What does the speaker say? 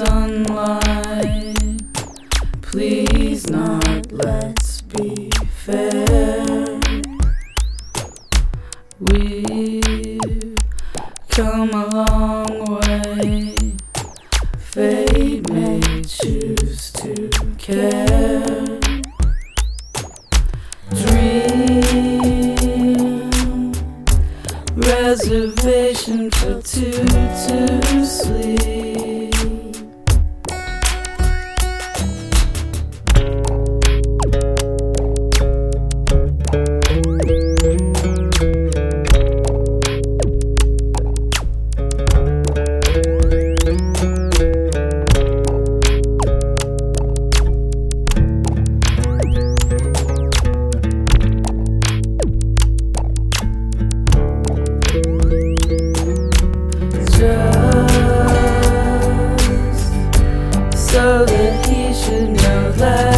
sunlight. Please not, let's be fair. We've come a long way. Fate may choose to care. Dream, reservation for two to sleep. So that he should know that